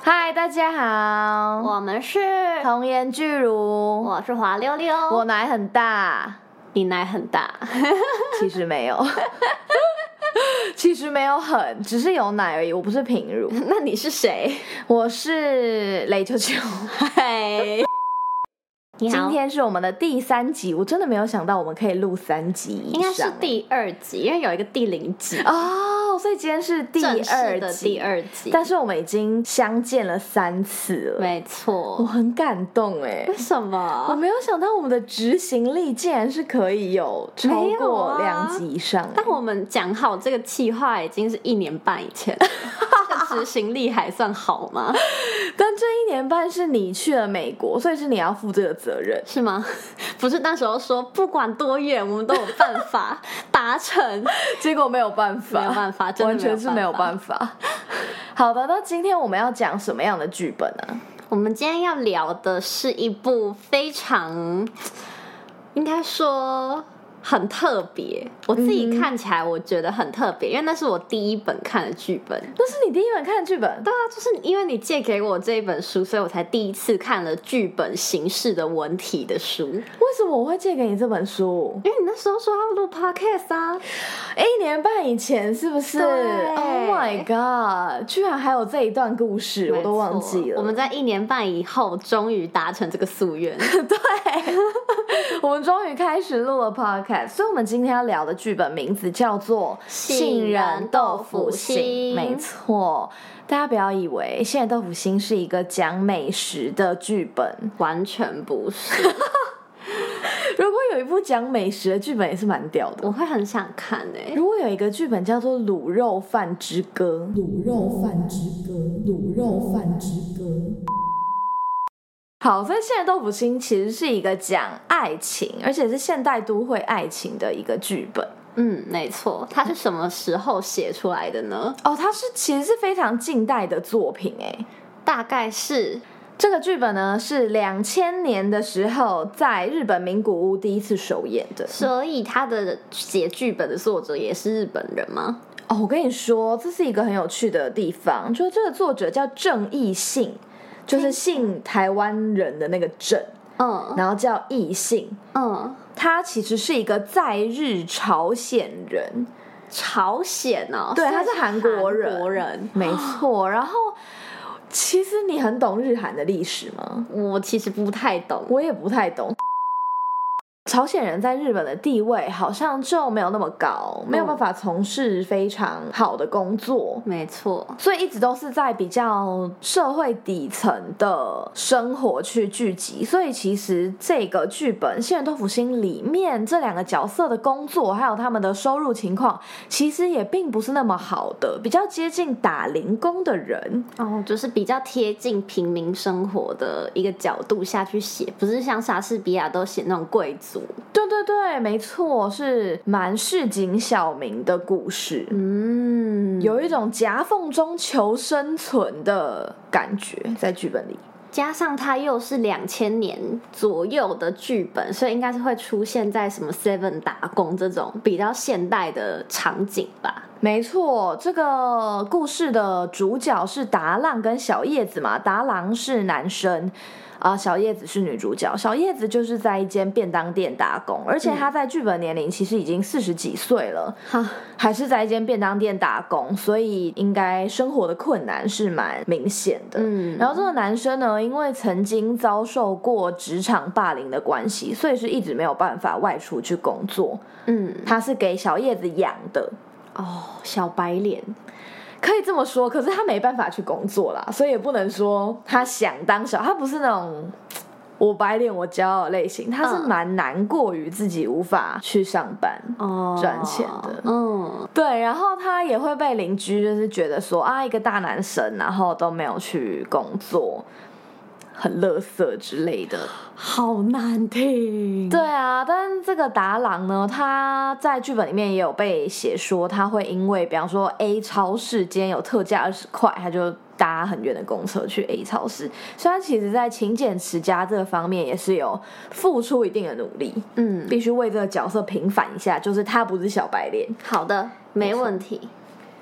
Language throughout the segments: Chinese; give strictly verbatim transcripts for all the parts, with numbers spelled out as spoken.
嗨，大家好， 我们是童颜巨乳， 我是滑溜溜， 我奶很大， 你奶很大， 其实没有，其实没有很，只是有奶而已，我不是平乳。 那你是谁？ 我是雷球球。 嗨，你好， 今天是我们的第三集，我真的没有想到我们可以录三集以上， 应该是第二集，因为有一个第零集哦，所以今天是第二集的第二集， 但是我们已经相见了三次了， 没错， 我很感动哎， 为什么？ 我没有想到我们的执行力竟然是可以有超过两集以上、啊、 但我们讲好这个企划已经是一年半以前执行力还算好吗？ 但这一年半是你去了美国，所以是你要负这个责任， 是吗？不是那时候说不管多远我们都有办法达成， 结果没有办法， 没有办法，真的完全是没有办法。好的，那今天我们要讲什么样的剧本呢、啊？ 我们今天要聊的是一部非常应该说很特别，我自己看起来我觉得很特别、嗯、因为那是我第一本看的剧本。 那是你第一本看的剧本？ 对啊，就是因为你借给我这一本书，所以我才第一次看了剧本形式的文体的书。 为什么我会借给你这本书？ 因为你那时候说要录 podcast 啊， 一年半以前是不是？ Oh my god， 居然还有这一段故事，我都忘记了。 我们在一年半以后终于达成这个夙愿。 对，我们终于开始录了 podcast， 所以我们今天要聊的剧本名字叫做《杏仁豆腐心》。没错，大家不要以为《杏仁豆腐心》是一个讲美食的剧本， 完全不是。 如果有一部讲美食的剧本也是蛮屌的， 我会很想看诶、欸。 如果有一个剧本叫做《卤肉饭之歌》，卤肉饭之歌，卤肉饭之歌。好，所以《杏仁豆腐心》其实是一个讲爱情，而且是现代都会爱情的一个剧本。 嗯，没错。它是什么时候写出来的呢？ 哦，它是其实是非常近代的作品诶， 大概是。 这个剧本呢是两千年的时候在日本名古屋第一次首演的， 所以他的写剧本的作者也是日本人吗？ 哦，我跟你说，这是一个很有趣的地方，就这个作者叫郑义信，就是信台湾人的那个郑， 嗯， 然后叫义信， 嗯， 他其实是一个在日朝鲜人， 朝鲜哦， 对，他是韩国人， 韩国人， 没错，然后。其实你很懂日韩的历史吗？ 我其实不太懂， 我也不太懂。朝鲜人在日本的地位好像就没有那么高，没有办法从事非常好的工作， 没错， 所以一直都是在比较社会底层的生活去聚集。所以其实这个剧本《杏仁豆腐心》里面这两个角色的工作还有他们的收入情况，其实也并不是那么好的，比较接近打零工的人哦，就是比较贴近平民生活的一个角度下去写，不是像莎士比亚都写那种贵族。 对对对，没错，是蛮市井小民的故事， 嗯， 有一种夹缝中求生存的感觉在剧本里。 加上它又是两千年左右的剧本，所以应该是会出现在什么 Seven 打工这种比较现代的场景吧。 没错，这个故事的主角是达浪跟小叶子嘛，达郎是男生。啊、呃，小叶子是女主角。小叶子就是在一间便当店打工，而且她在剧本年龄其实已经四十几岁了， 嗯、 还是在一间便当店打工，所以应该生活的困难是蛮明显的。嗯，然后这个男生呢，因为曾经遭受过职场霸凌的关系，所以是一直没有办法外出去工作。嗯，他是给小叶子养的。 哦，小白脸。 可以这么说，可是他没办法去工作啦，所以也不能说他想当小，他不是那种我白脸我骄傲的类型，他是蛮难过于自己无法去上班赚钱的。嗯，对，然后他也会被邻居就是觉得说啊，一个大男生，然后都没有去工作，很垃圾之类的， 好难听。 对啊，但这个达郎呢，他在剧本里面也有被写说，他会因为比方说 A 超市今天有特价二十块，他就搭很远的公车去 A 超市，所以他其实在勤俭持家这个方面也是有付出一定的努力。嗯，必须为这个角色平反一下，就是他不是小白脸。 好的，没问题。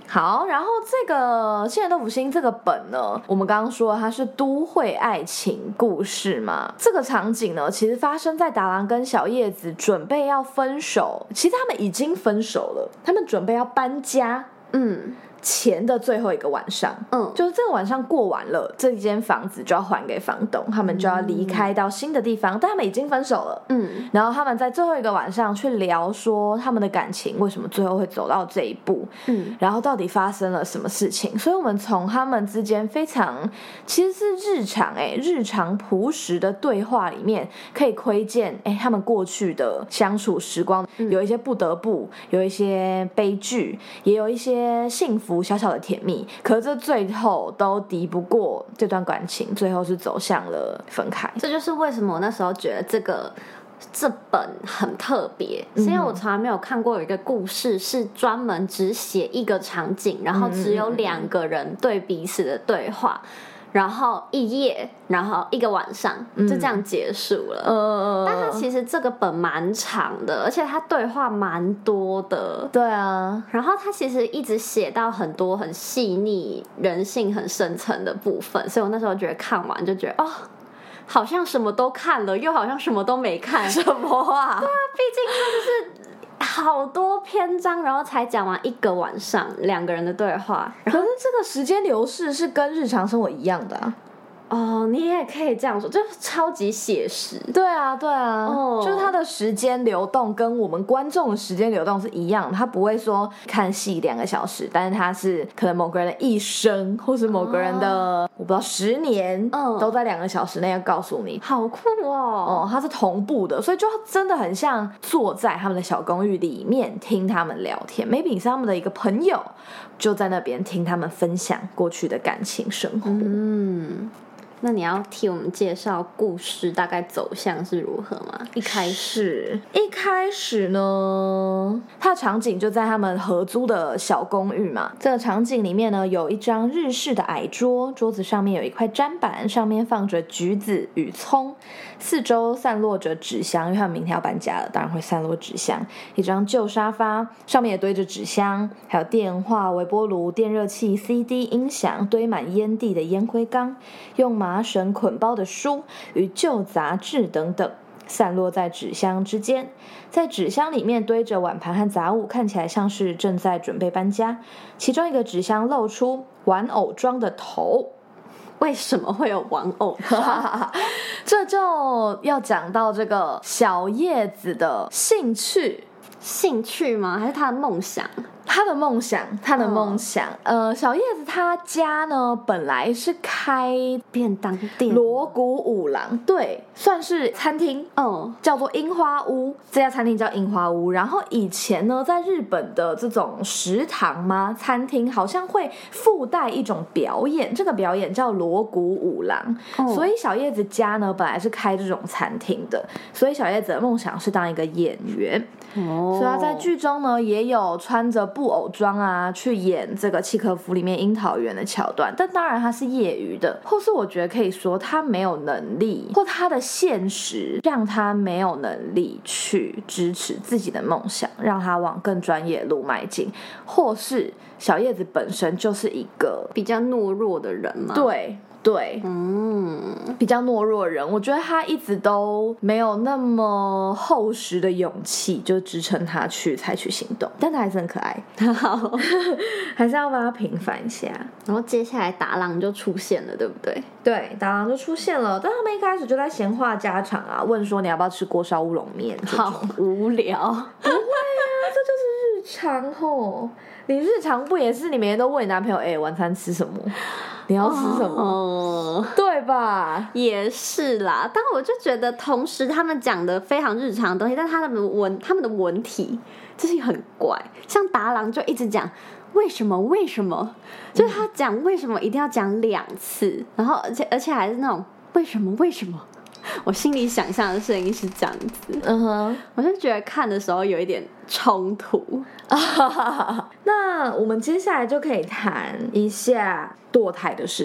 好，然后这个《杏仁豆腐心》这个本呢，我们刚刚说它是都会爱情故事嘛，这个场景呢，其实发生在达郎跟小叶子准备要分手，其实他们已经分手了，他们准备要搬家， 嗯。 前的最后一个晚上，嗯，就是这个晚上过完了，这间房子就要还给房东，他们就要离开到新的地方，嗯、但他们已经分手了，嗯，然后他们在最后一个晚上去聊说他们的感情为什么最后会走到这一步，嗯，然后到底发生了什么事情，所以我们从他们之间非常其实是日常哎、欸、日常朴实的对话里面，可以窥见哎、欸、他们过去的相处时光，嗯、有一些不得不，有一些悲剧，也有一些幸福。小小的甜蜜，可是这最后都敌不过这段感情，最后是走向了分开。 这就是为什么我那时候觉得这个这本很特别，是因为我从来没有看过有一个故事是专门只写一个场景，然后只有两个人对彼此的对话。然后一夜，然后一个晚上就这样结束了。嗯，但它其实这个本蛮长的，而且它对话蛮多的。 对啊， 然后它其实一直写到很多很细腻、人性很深层的部分，所以我那时候觉得看完就觉得哦，好像什么都看了，又好像什么都没看。 什么啊？ 对啊，毕竟它就是。好多篇章，然后才讲完一个晚上两个人的对话。 可是这个时间流逝是跟日常生活一样的啊。 哦，你也可以这样说，就是超级写实。 对啊，对啊， 哦， 就是它的时间流动跟我们观众的时间流动是一样的，它不会说看戏两个小时，但是它是可能某个人的一生，或是某个人的、哦、我不知道十年，嗯，都在两个小时内要告诉你， 好酷哦！ 哦，它是同步的，所以就真的很像坐在他们的小公寓里面听他们聊天 ，maybe 你是他们的一个朋友，就在那边听他们分享过去的感情生活。 嗯。那你要替我们介绍故事大概走向是如何吗？一开始， 一开始呢，它的场景就在他们合租的小公寓嘛。这个场景里面呢，有一张日式的矮桌，桌子上面有一块砧板，上面放着橘子与葱，四周散落着纸箱，因为他们明天要搬家了，当然会散落纸箱。一张旧沙发，上面也堆着纸箱，还有电话、微波炉、电热器、C D、音响，堆满烟蒂的烟灰缸，用麻绳捆包的书与旧杂志等等散落在纸箱之间，在纸箱里面堆着碗盘和杂物，看起来像是正在准备搬家。其中一个纸箱露出玩偶装的头。 为什么会有玩偶装？ 这就要讲到这个小叶子的兴趣。 兴趣吗？还是他的梦想？ 他的梦想，他的梦想。哦、呃，小叶子他家呢，本来是开便当店， 锣鼓五郎，对，算是餐厅，哦，叫做樱花屋。这家餐厅叫樱花屋。然后以前呢，在日本的这种食堂吗？餐厅好像会附带一种表演，这个表演叫锣鼓五郎。哦、所以小叶子家呢，本来是开这种餐厅的，所以小叶子的梦想是当一个演员。哦，所以他在剧中呢，也有穿着布偶装啊，去演这个契诃夫里面樱桃园的桥段，但当然他是业余的，或是我觉得可以说他没有能力，或他的现实让他没有能力去支持自己的梦想，让他往更专业的路迈进，或是小叶子本身就是一个比较懦弱的人嘛。 对对，嗯，比较懦弱的人，我觉得他一直都没有那么厚实的勇气，就支撑他去采取行动，但他还是很可爱，好，还是要帮他平反一下。 然后接下来达郎就出现了，对不对？ 对，达郎就出现了，但他们一开始就在闲话家常啊，问说你要不要吃锅烧乌龙面， 好无聊。 不会啊，这就是日常吼。你日常不也是你每天都问你男朋友，哎、欸，晚餐吃什么？你要吃什么？哦、对吧？ 也是啦，但我就觉得，同时他们讲的非常日常的东西，但他们的文他们的文体就是很怪，像达郎就一直讲为什么为什么，就是他讲为什么一定要讲两次，然后而且而且还是那种为什么为什么。我心里想象的声音是这样子，嗯哼，我就觉得看的时候有一点冲突。 那我们接下来就可以谈一下堕胎的事情。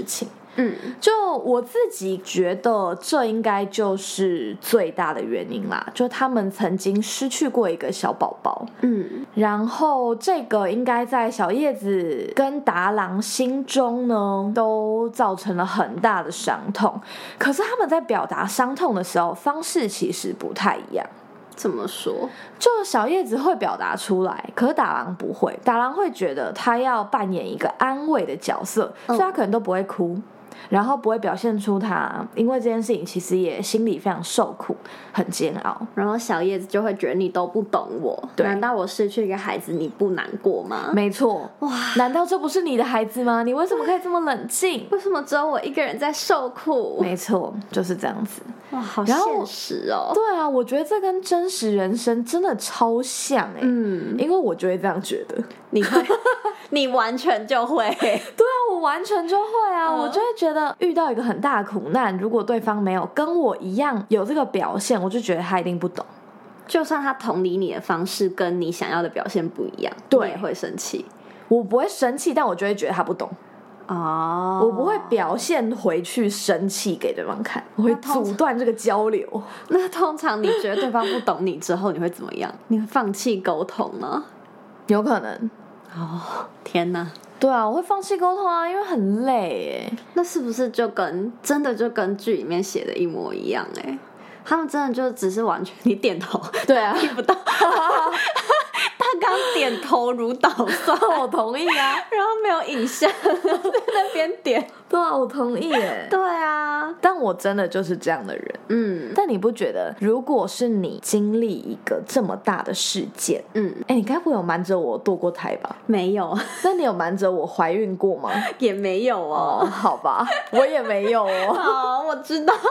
嗯， 就我自己觉得这应该就是最大的原因啦，就他们曾经失去过一个小宝宝， 嗯， 然后这个应该在小叶子跟达郎心中呢都造成了很大的伤痛，可是他们在表达伤痛的时候方式其实不太一样。 怎么说？ 就小叶子会表达出来，可是达郎不会，达郎会觉得他要扮演一个安慰的角色，所以他可能都不会哭，然后不会表现出他因为这件事情其实也心里非常受苦，很煎熬。 然后小叶子就会觉得你都不懂我， 对， 难道我失去一个孩子你不难过吗？ 没错，哇，难道这不是你的孩子吗？你为什么可以这么冷静？ 为什么只有我一个人在受苦？ 没错，就是这样子。 哇，好现实哦。 对啊，我觉得这跟真实人生真的超像哎、欸，嗯，因为我就会这样觉得。 你会，你完全就会。 对啊，我完全就会啊，嗯、我就会觉得遇到一个很大的苦难，如果对方没有跟我一样有这个表现，我就觉得他一定不懂。 就算他同理你的方式跟你想要的表现不一样， 对， 你也会生气。 我不会生气，但我就会觉得他不懂。 哦， 我不会表现回去生气给对方看，我会阻断这个交流。 那通常你觉得对方不懂你之后，你会怎么样？你会放弃沟通吗？ 有可能。 哦，天哪！ 对啊，我会放弃沟通啊，因为很累哎。 那是不是就跟真的就跟剧里面写的一模一样哎？他们真的就只是完全你点头， 对啊， 听不到。他刚点头如捣蒜， 我同意啊， 然后没有影像在那边点。 对啊，我同意耶。 对啊， 但我真的就是这样的人。嗯，但你不觉得，如果是你经历一个这么大的事件，嗯，哎，你该不会有瞒着我堕过胎吧？ 没有。 那你有瞒着我怀孕过吗？ 也没有哦。 哦，好吧，我也没有哦。 好，我知道。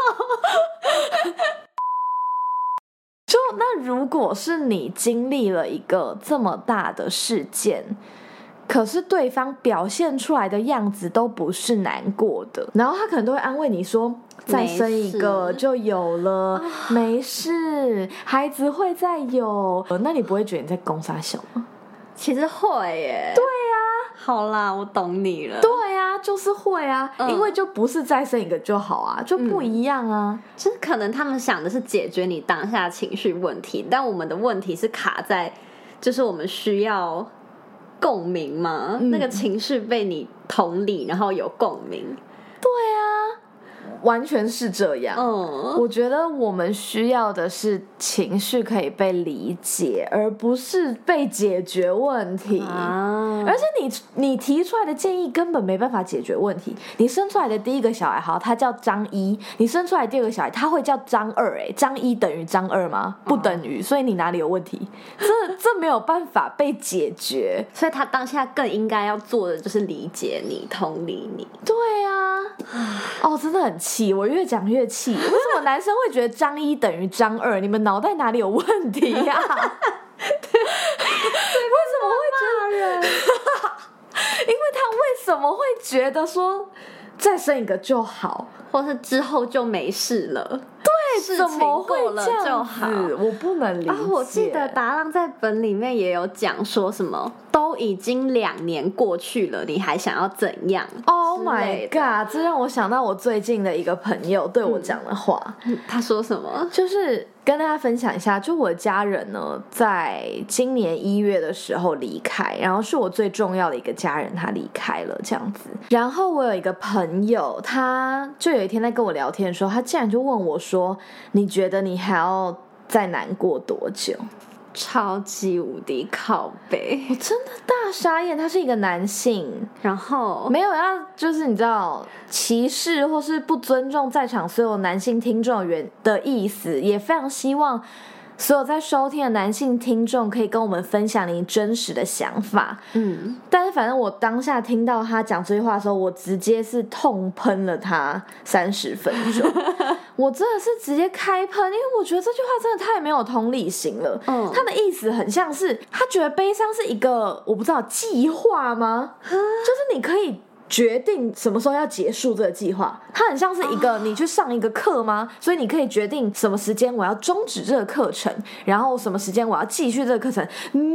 就那如果是你经历了一个这么大的事件，可是对方表现出来的样子都不是难过的，然后他可能都会安慰你说再生一个就有了，没事，孩子会再有。那你不会觉得你在攻杀小吗？ 其实会耶。 对啊， 好啦，我懂你了。 对啊，就是会啊、嗯、因为就不是再生一个就好啊，就不一样啊、嗯、 就是可能他们想的是解决你当下情绪问题，但我们的问题是卡在就是我们需要共鸣嘛、嗯、那个情绪被你同理然后有共鸣。 对啊，完全是这样。嗯，我觉得我们需要的是情绪可以被理解，而不是被解决问题啊。而且你你提出来的建议根本没办法解决问题。你生出来的第一个小孩，好，他叫张一；你生出来的第二个小孩，他会叫张二。哎，张一等于张二吗？不等于，所以你哪里有问题？这这没有办法被解决。 所以他当下更应该要做的就是理解你、同理你。 对啊，哦，真的很气，我越讲越气。为什么男生会觉得张一等于张二？你们脑袋哪里有问题呀、啊？为什么会骂人？因为他为什么会觉得说再生一个就好， 或是之后就没事了？ 对，怎么会这样就好？ 我不能理解。啊， 我记得达郎在本里面也有讲说什么，都已经两年过去了，你还想要怎样 ？Oh my god！ 这让我想到我最近的一个朋友对我讲的话。 嗯、他说什么？ 就是跟大家分享一下，就我的家人呢，在今年一月的时候离开，然后是我最重要的一个家人，他离开了这样子。然后我有一个朋友，他就有一天在跟我聊天的时候，他竟然就问我说：“你觉得你还要再难过多久？” 超级无敌靠北， 我真的大傻眼。他是一个男性， 然后没有要就是你知道歧视或是不尊重在场所有男性听众的意思，也非常希望所有在收听的男性听众可以跟我们分享你真实的想法。嗯，但是反正我当下听到他讲这句话的时候，我直接是痛喷了他三十分钟。我真的是直接开喷，因为我觉得这句话真的太没有同理心了。嗯，他的意思很像是他觉得悲伤是一个我不知道计划吗？就是你可以决定什么时候要结束这个计划，它很像是一个你去上一个课吗？所以你可以决定什么时间我要终止这个课程，然后什么时间我要继续这个课程。No，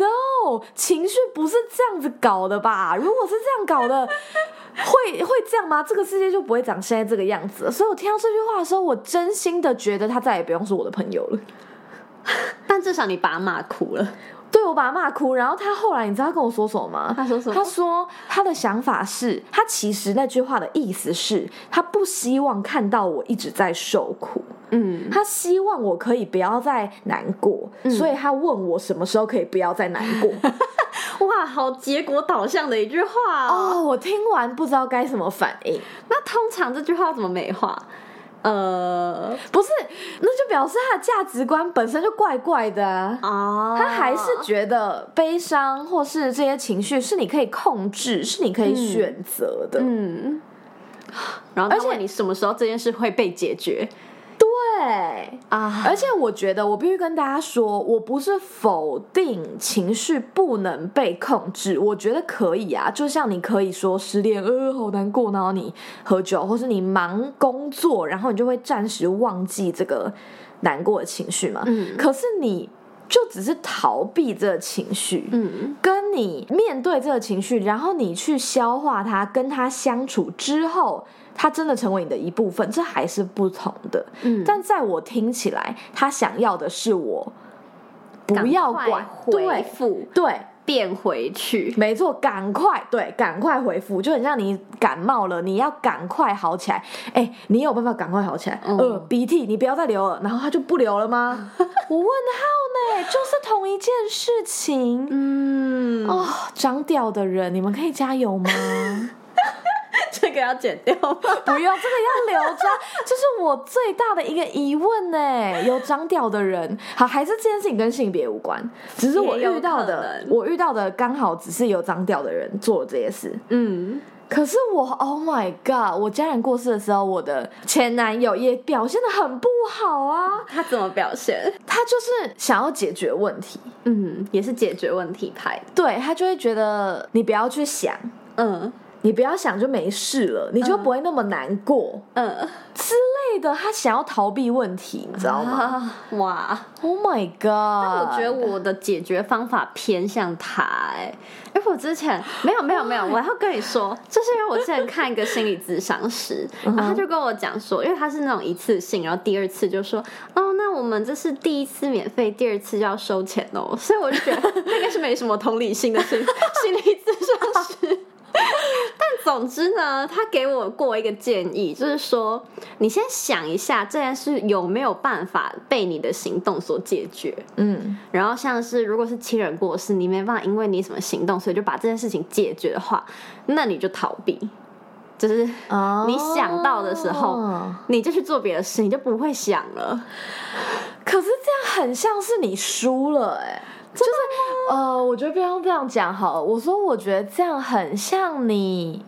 no， 情绪不是这样子搞的吧？如果是这样搞的，会会这样吗？这个世界就不会长现在这个样子了。所以我听到这句话的时候，我真心的觉得他再也不用是我的朋友了。 但至少你把他骂哭了。 对，我把他骂哭，然后他后来你知道他跟我说什么吗？ 他说什么？ 他说他的想法是，他其实那句话的意思是，他不希望看到我一直在受苦，嗯，他希望我可以不要再难过，嗯、所以他问我什么时候可以不要再难过。 哇，好结果导向的一句话哦！ 哦，我听完不知道该怎么反应。 那通常这句话要怎么美化？呃， 不是，那就表示他的价值观本身就怪怪的啊。哦，他还是觉得悲伤或是这些情绪是你可以控制，是你可以选择的。嗯， 嗯然后他问你什么时候这件事会被解决？ 对啊，而且我觉得我必须跟大家说，我不是否定情绪不能被控制，我觉得可以啊。就像你可以说失恋，呃，好难过，然后你喝酒，或是你忙工作，然后你就会暂时忘记这个难过的情绪嘛。嗯，可是你就只是逃避这个情绪，嗯，跟你面对这个情绪，然后你去消化它，跟它相处之后。他真的成为你的一部分，这还是不同的。嗯，但在我听起来，他想要的是我不要管回复， 对， 变回去。 没错，赶快对，赶快回复，就很像你感冒了，你要赶快好起来。哎，你有办法赶快好起来？嗯、呃，鼻涕你不要再流了，然后他就不流了吗？我问号呢，就是同一件事情。嗯，哦，长屌的人，你们可以加油吗？ 这个要剪掉吗？ 不要，这个要留着。这是我最大的一个疑问呢。有长屌的人，好，还是这件事情跟性别无关？只是我遇到的，我遇到的刚好只是有长屌的人做了这些事。嗯，可是我 ，Oh my God！ 我家人过世的时候，我的前男友也表现得很不好啊。 他怎么表现？ 他就是想要解决问题， 嗯，也是解决问题派的。 对，他就会觉得你不要去想，嗯。你不要想就没事了，你就不会那么难过，嗯，之类的。他想要逃避问题，你知道吗？ 啊、哇 ，Oh my God！ 但我觉得我的解决方法偏向他、欸，哎，因为我之前没有没有没有，我要跟你说，就是因为我之前看一个心理咨商师，然后他就跟我讲说，因为他是那种一次性，然后第二次就说，哦，那我们这是第一次免费，第二次就要收钱哦，所以我就觉得那个是没什么同理心的心心理咨商师。但总之呢，他给我过一个建议，就是说你先想一下这件事有没有办法被你的行动所解决。嗯，然后像是如果是亲人过世，你没办法因为你什么行动，所以就把这件事情解决的话，那你就逃避。就是你想到的时候，哦、你就去做别的事，你就不会想了。 可是这样很像是你输了、欸，哎。就是呃，我觉得不要这样讲好了。我说，我觉得这样很像你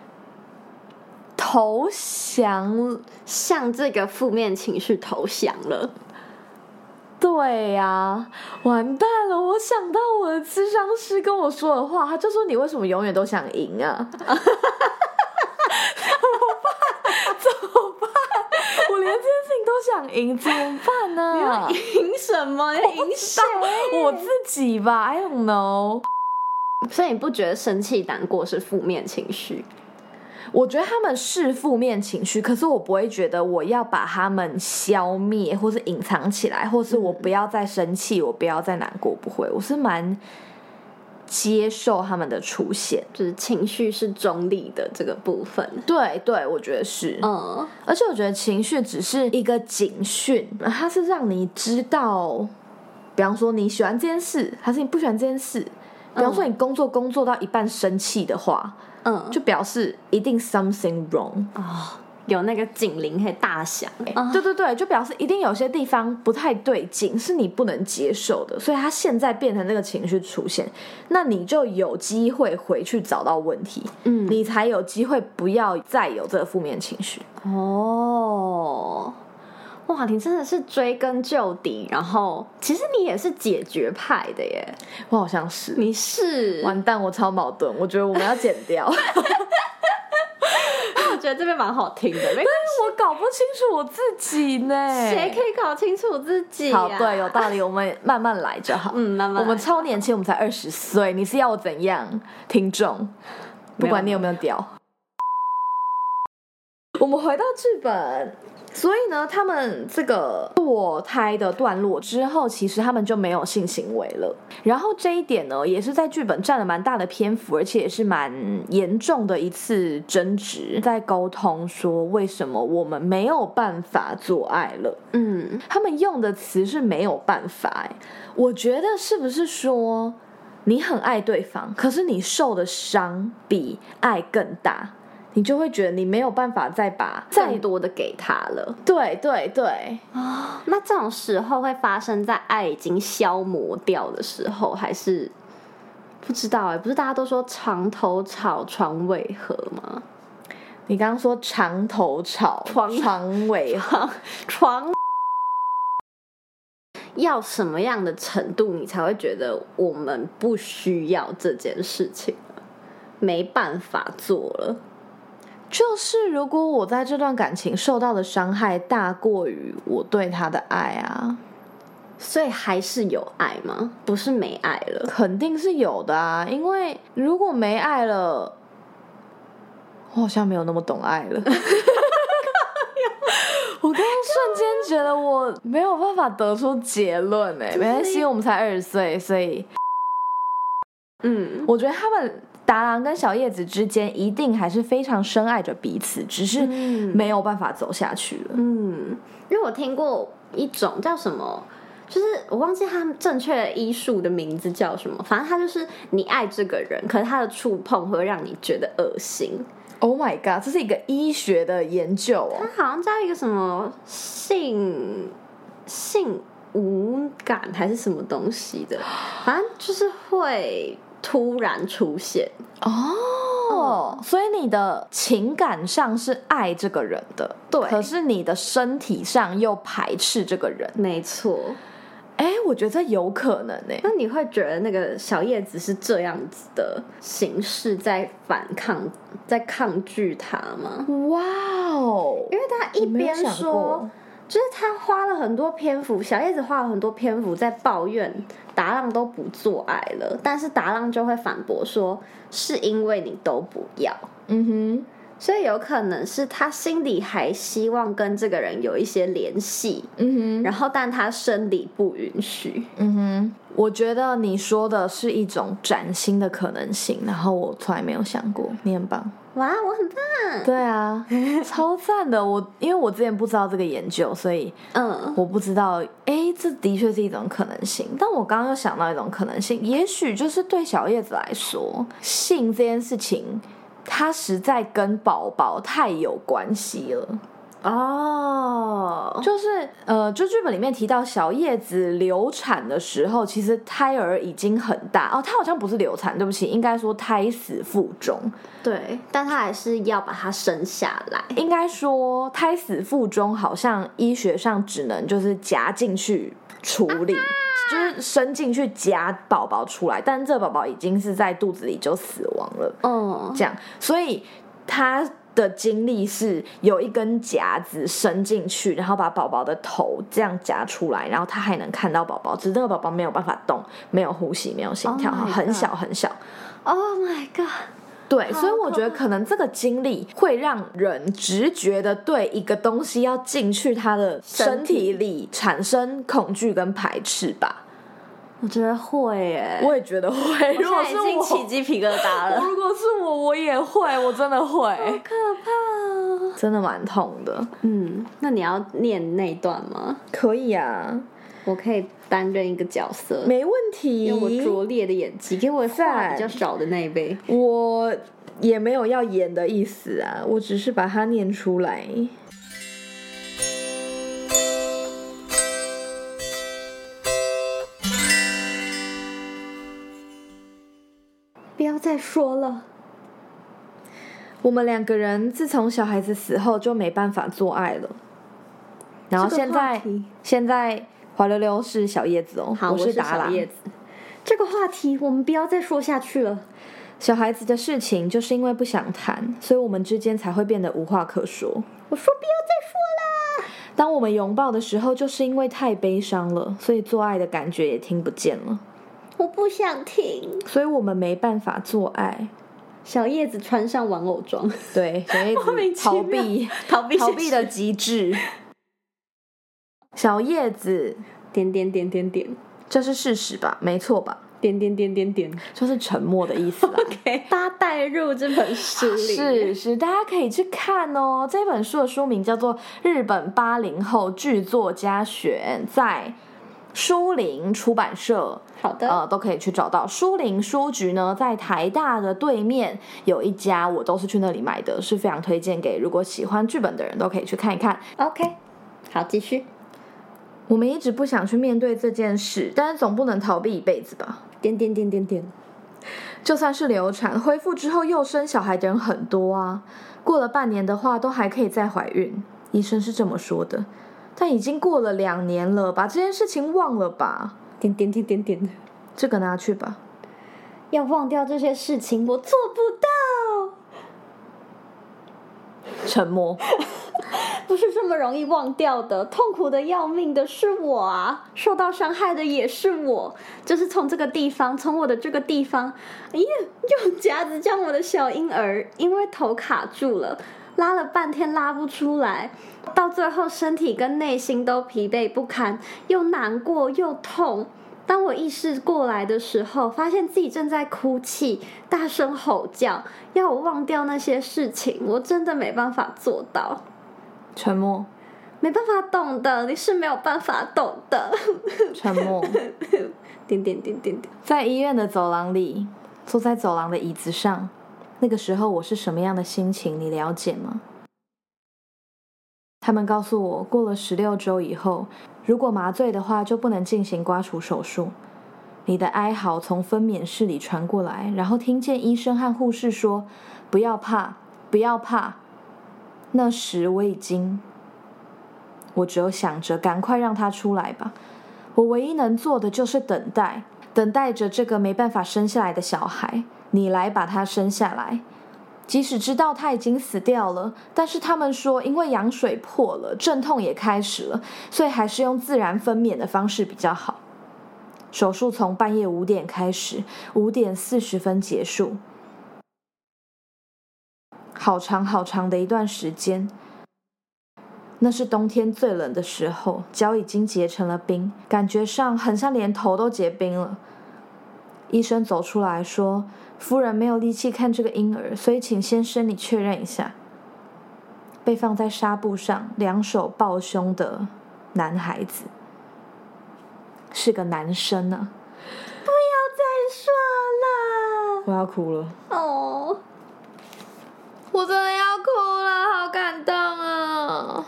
投降， 向这个负面情绪投降了。 对呀、啊，完蛋了！我想到我的咨商师跟我说的话，他就说：“你为什么永远都想赢啊？”怎么办？怎么办？我连这件事情都想赢，怎么办呢？ 你要赢什么？你要赢谁？ 我自己吧 ，I don't know。 所以你不觉得生气、难过是负面情绪？ 我觉得他们是负面情绪，可是我不会觉得我要把他们消灭，或是隐藏起来，或是我不要再生气，我不要再难过，不会。我是蛮接受他们的出现， 就是情绪是中立的这个部分。 对对，我觉得是。嗯，而且我觉得情绪只是一个警讯，它是让你知道，比方说你喜欢这件事，还是你不喜欢这件事。比方说你工作工作到一半生气的话，嗯，就表示一定 something wrong 哦，有那个警铃可以大响。 嗯、对对对，就表示一定有些地方不太对劲，是你不能接受的，所以他现在变成那个情绪出现，那你就有机会回去找到问题，嗯，你才有机会不要再有这个负面情绪。 哦。哇，你真的是追根究底，然后其实你也是解决派的耶。 我好像是， 你是完蛋，我超矛盾，我觉得我们要剪掉。 我觉得这边蛮好听的，没关系。 我搞不清楚我自己呢。 谁可以搞清楚自己、啊？ 好，对，有道理，我们慢慢来就好。 嗯，慢慢来。 我们超年轻，我们才二十岁，你是要我怎样？听众，不管你有没有屌。我们回到剧本。所以呢，他们这个堕胎的段落之后，其实他们就没有性行为了。然后这一点呢，也是在剧本占了蛮大的篇幅，而且也是蛮严重的一次争执，在沟通说为什么我们没有办法做爱了。 嗯， 他们用的词是没有办法、欸。我觉得是不是说你很爱对方，可是你受的伤比爱更大？你就会觉得你没有办法再把更多的给他了。 对对对啊、哦，那这种时候会发生在爱已经消磨掉的时候，还是不知道哎、欸？不是大家都说床头吵床尾和吗？ 你刚刚说床头吵床床尾和， 床要什么样的程度，你才会觉得我们不需要这件事情了，没办法做了？ 就是如果我在这段感情受到的伤害大过于我对他的爱啊， 所以还是有爱吗？不是没爱了？ 肯定是有的啊，因为如果没爱了，我好像没有那么懂爱了。我刚刚瞬间觉得我没有办法得出结论哎、欸，没关系，我们才二十岁，所以， 嗯， 我觉得他们。达郎跟小叶子之间一定还是非常深爱着彼此，只是没有办法走下去了。 嗯，因为我听过一种叫什么，就是我忘记他们正确的医术的名字叫什么，反正他就是你爱这个人，可是他的触碰会让你觉得恶心。 Oh my god， 这是一个医学的研究哦。 它好像叫一个什么性性无感还是什么东西的，反正就是会。突然出现哦、嗯，所以你的情感上是爱这个人的， 对， 可是你的身体上又排斥这个人， 没错。 哎，我觉得有可能哎。 那你会觉得那个小叶子是这样子的形式在反抗，在抗拒他吗？ 哇哦， 因为他一边说。就是他花了很多篇幅，小叶子花了很多篇幅在抱怨达浪都不做爱了，但是达浪就会反驳说是因为你都不要。 嗯哼， 所以有可能是他心里还希望跟这个人有一些联系， 嗯哼， 然后但他生理不允许。 嗯哼，我觉得你说的是一种崭新的可能性，然后我从来没有想过，你很棒。 哇，我很棒。 对啊，超赞的。我因为我之前不知道这个研究，所以嗯， 我不知道，哎，这的确是一种可能性。但我刚刚又想到一种可能性，也许就是对小叶子来说，性这件事情，它实在跟宝宝太有关系了。 哦， 就是呃，就剧本里面提到小叶子流产的时候，其实胎儿已经很大哦，他好像不是流产，对不起，应该说胎死腹中。 对，但他还是要把它生下来。 应该说胎死腹中，好像医学上只能就是夹进去处理，啊、就是伸进去夹宝宝出来，但这个宝宝已经是在肚子里就死亡了。 嗯， 这样，所以他的经历是有一根夹子伸进去，然后把宝宝的头这样夹出来，然后他还能看到宝宝，只是这个宝宝没有办法动，没有呼吸，没有心跳， oh 很小很小。 Oh my god！ 对，所以我觉得可能这个经历会让人直觉的对一个东西要进去他的身体里产生恐惧跟排斥吧。 我觉得会耶， 我也觉得会。如果是我， 已经起鸡皮疙瘩了。 如果是我，我也会，我真的会。 好可怕哦， 真的蛮痛的。 嗯，那你要念那段吗？ 可以啊， 我可以担任一个角色， 没问题。 用我拙劣的演技，给我话比较少的那一杯。 我也没有要演的意思啊，我只是把它念出来。 不要再说了。 我们两个人自从小孩子死后就没办法做爱了，然后现在、这个、现在滑溜溜是小叶子哦， 好，我是小叶子。这个话题我们不要再说下去了。 小孩子的事情就是因为不想谈，所以我们之间才会变得无话可说。 我说不要再当我们拥抱的时候，就是因为太悲伤了，所以做爱的感觉也听不见了。 我不想听， 所以我们没办法做爱。 小叶子穿上玩偶装， 对，小叶子逃避逃避逃避的极致。小叶子点点点点点， 这是事实吧？没错吧？ 点点点点点， 就是沉默的意思啦。 OK， 大家带入这本书里， 是是，大家可以去看哦。这本书的书名叫做《日本八零后剧作家选》，在书林出版社， 好的， 呃，都可以去找到。书林书局呢，在台大的对面有一家，我都是去那里买的，是非常推荐给如果喜欢剧本的人都可以去看一看。 OK， 好，继续。 我们一直不想去面对这件事，但是总不能逃避一辈子吧？ 点点点点点， 就算是流产恢复之后又生小孩的人很多啊，过了半年的话都还可以再怀孕，医生是这么说的。但已经过了两年了，把这件事情忘了吧。 点点点点点， 这个拿去吧。 要忘掉这些事情，我做不到。 沉默。 不是这么容易忘掉的，痛苦的要命的是我啊，受到伤害的也是我，就是从这个地方，从我的这个地方，哎呀，用夹子将我的小婴儿因为头卡住了，拉了半天拉不出来，到最后身体跟内心都疲惫不堪，又难过又痛。当我意识过来的时候，发现自己正在哭泣，大声吼叫，要我忘掉那些事情，我真的没办法做到。 沉默。 没办法懂的，你是没有办法懂的。 沉默。 点点点点点。 在医院的走廊里，坐在走廊的椅子上，那个时候我是什么样的心情，你了解吗？他们告诉我，过了十六周以后，如果麻醉的话，就不能进行刮除手术。你的哀嚎从分娩室里传过来，然后听见医生和护士说：“不要怕，不要怕。”那时我已经，我只有想着赶快让他出来吧。我唯一能做的就是等待，等待着这个没办法生下来的小孩，你来把他生下来。即使知道他已经死掉了，但是他们说因为羊水破了，阵痛也开始了，所以还是用自然分娩的方式比较好。手术从半夜五点开始，五点四十分结束。好长好长的一段时间，那是冬天最冷的时候，脚已经结成了冰，感觉上很像连头都结冰了。医生走出来说：“夫人没有力气看这个婴儿，所以请先生你确认一下。”被放在纱布上，两手抱胸的男孩子，是个男生啊！ 不要再说了， 我要哭了。 哦。 我真的要哭了，好感动啊！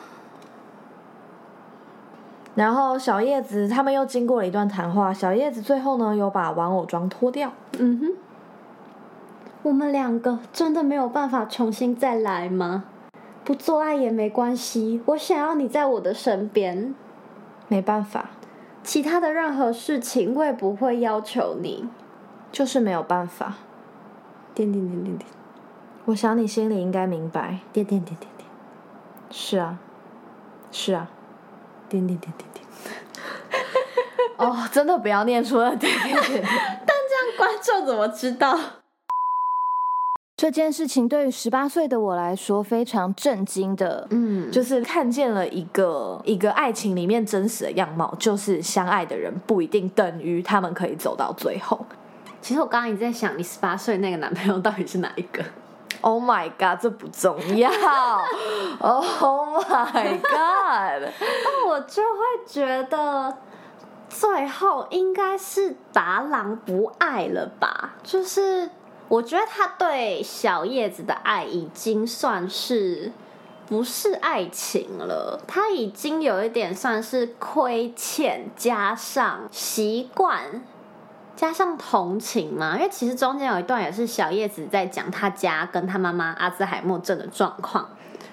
然后小叶子他们又经过了一段谈话，小叶子最后呢有把玩偶装脱掉。 嗯哼，我们两个真的没有办法重新再来吗？不做爱也没关系，我想要你在我的身边。 没办法， 其他的任何事情我也不会要求你， 就是没有办法。 点点点点点。 我想你心里应该明白。 点点点点点。 是啊，是啊。 点点点点点。 哦，真的不要念出了点点点。 但这样观众怎么知道？ 这件事情对于十八岁的我来说非常震惊的，嗯，就是看见了一个一个爱情里面真实的样貌，就是相爱的人不一定等于他们可以走到最后。 其实我刚刚一直在想，你十八岁那个男朋友到底是哪一个？ Oh my god， 这不重要。Oh my god， 那我就会觉得最后应该是达郎不爱了吧？就是我觉得他对小叶子的爱已经算是不是爱情了，他已经有一点算是亏欠加上习惯加上同情嘛，因为其实中间有一段也是小叶子在讲他家跟他妈妈阿兹海默症的状况，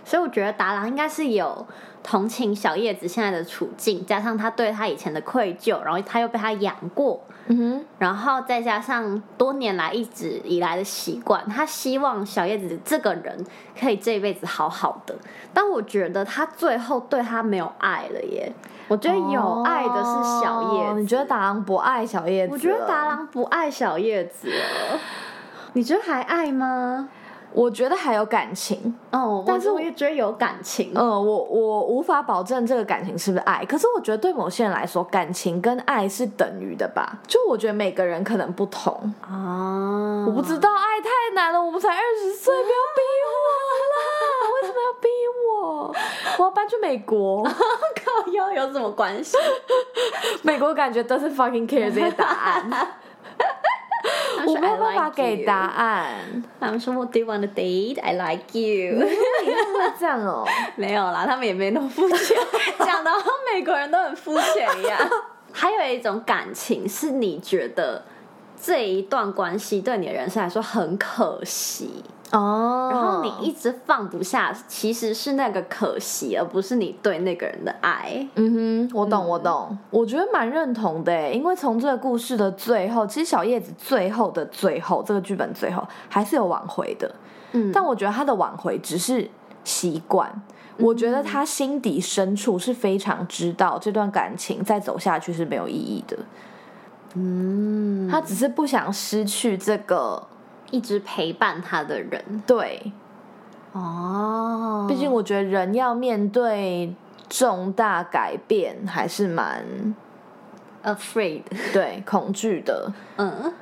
所以我觉得达郎应该是有同情小叶子现在的处境，加上他对他以前的愧疚，然后他又被他养过， 嗯哼， 然后再加上多年来一直以来的习惯，他希望小叶子这个人可以这一辈子好好的。但我觉得他最后对他没有爱了耶。我觉得有爱的是小叶子。 哦，你觉得达郎不爱小叶子？ 我觉得达郎不爱小叶子了。你觉得还爱吗？ 我觉得还有感情哦，但是我也觉得有感情。 嗯，我我无法保证这个感情是不是爱，可是我觉得对某些人来说，感情跟爱是等于的吧。就我觉得每个人可能不同啊， 我不知道，爱太难了，我们才二十岁，不要逼我啦！为什么要逼我？我要搬去美国。 靠腰有什么关系？ 美国感觉都是 fucking care 这些答案。我没有办法给答案。 他们说 What do you want to date? I like you。 你会不会这样哦？ 没有啦，他们也没那么肤浅，讲的好像美国人都很肤浅一样。还有一种感情是你觉得这一段关系对你的人生来说很可惜哦， 然后你一直放不下，其实是那个可惜，而不是你对那个人的爱。 嗯哼，我懂，我懂，嗯、我觉得蛮认同的，因为从这个故事的最后，其实小叶子最后的最后，这个剧本最后还是有挽回的。嗯，但我觉得他的挽回只是习惯。我觉得他心底深处是非常知道这段感情再走下去是没有意义的。嗯，他只是不想失去这个一直陪伴他的人。 对， 哦， 毕竟我觉得人要面对重大改变还是蛮 afraid， 对，恐惧的。 嗯。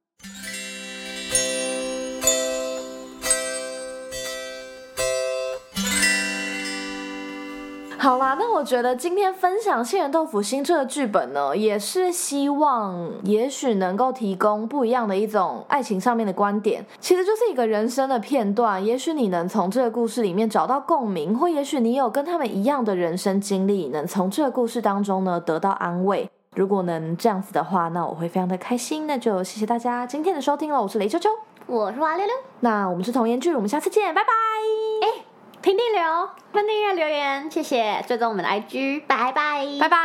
好啦，那我觉得今天分享《杏仁豆腐心》这个剧本呢，也是希望也许能够提供不一样的一种爱情上面的观点，其实就是一个人生的片段，也许你能从这个故事里面找到共鸣，或也许你有跟他们一样的人生经历，能从这个故事当中呢得到安慰。如果能这样子的话，那我会非常的开心。那就谢谢大家今天的收听了，我是雷秋秋， 我是蛙溜溜， 那我们是童颜剧，我们下次见，拜拜。 哎，评定留分订阅留言，谢谢，追踪我们的 I G， 拜拜， 拜拜。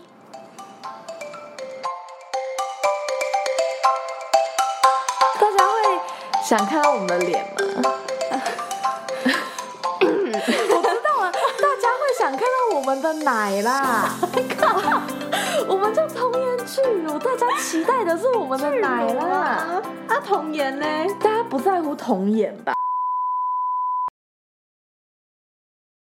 大家会想看到我们的脸吗？我知道了，大家会想看到我们的奶啦。我们叫童颜巨乳，大家期待的是我们的奶啦。 啊，童颜呢？ 大家不在乎童颜吧？